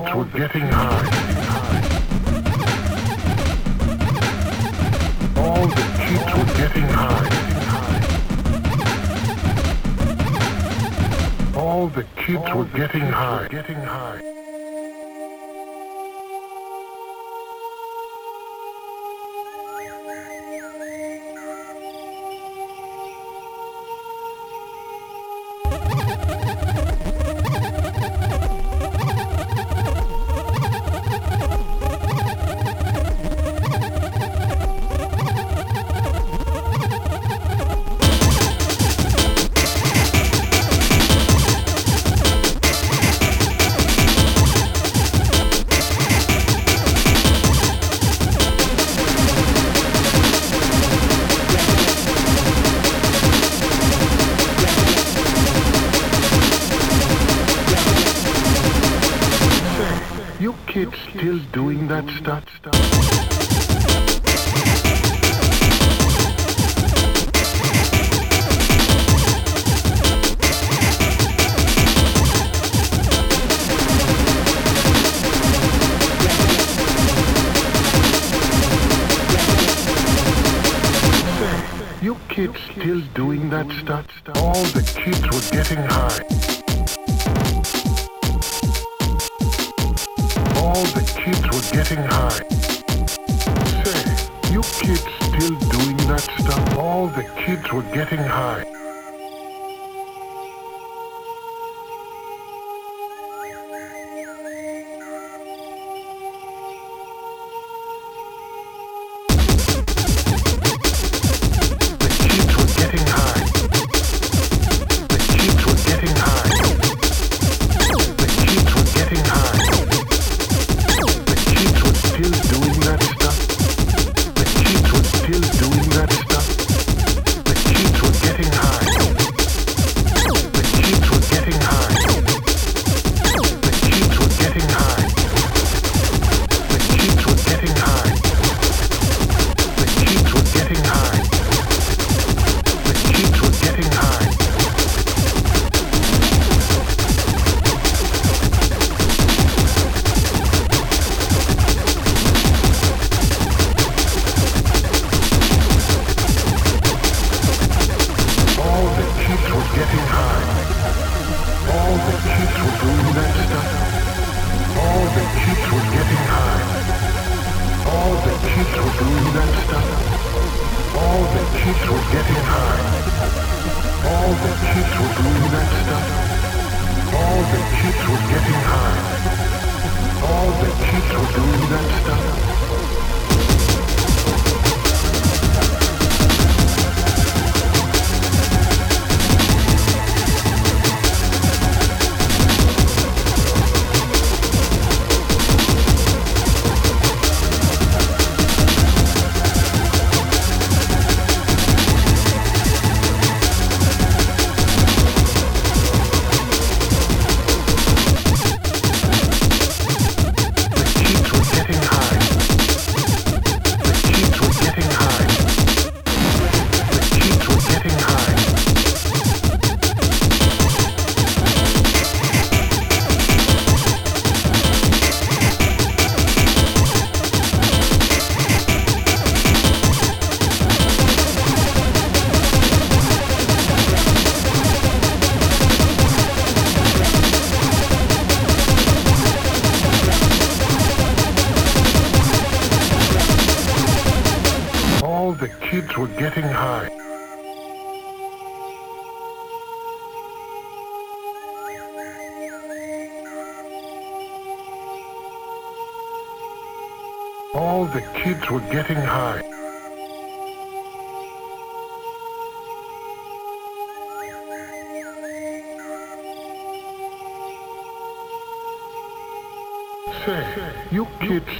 kids were getting high. All the kids were getting high. All the kids were getting high. Getting high. You kids still doing that stuff? You kids still doing that stuff? All the kids were getting high. All the kids were getting high. Say, you kids still doing that stuff? All the kids were getting high. All the kids were getting high. Say, you kids